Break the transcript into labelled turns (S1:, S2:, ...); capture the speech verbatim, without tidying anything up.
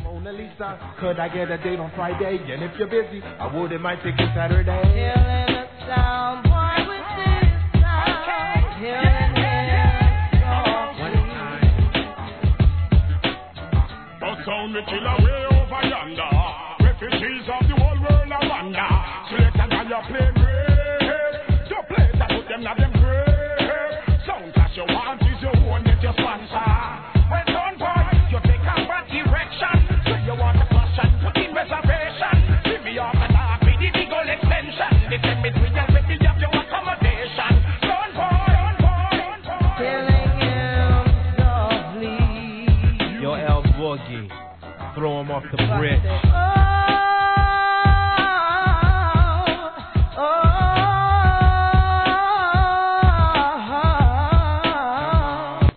S1: Mona Lisa, could I get a date on Friday? And if you're busy, I wouldn't mind taking Saturday.
S2: Feeling the sound, boy, with this sound. Feeling it, one time.
S3: But sound the killer way over yonder. Refugees of the whole world I wonder. Selector now you play great. Your place I put them now them great. Sound as you want is your own, get your sponsor. Well done boy, you take a bad direction. So you want a caution, put in reservation. Give me off and off with the big old extension. They tell me three and let me have your accommodation. Done boy, done boy, done boy.
S2: Feeling him softly.
S1: Yo, El Boogie, throw him off the bridge.
S2: Oh.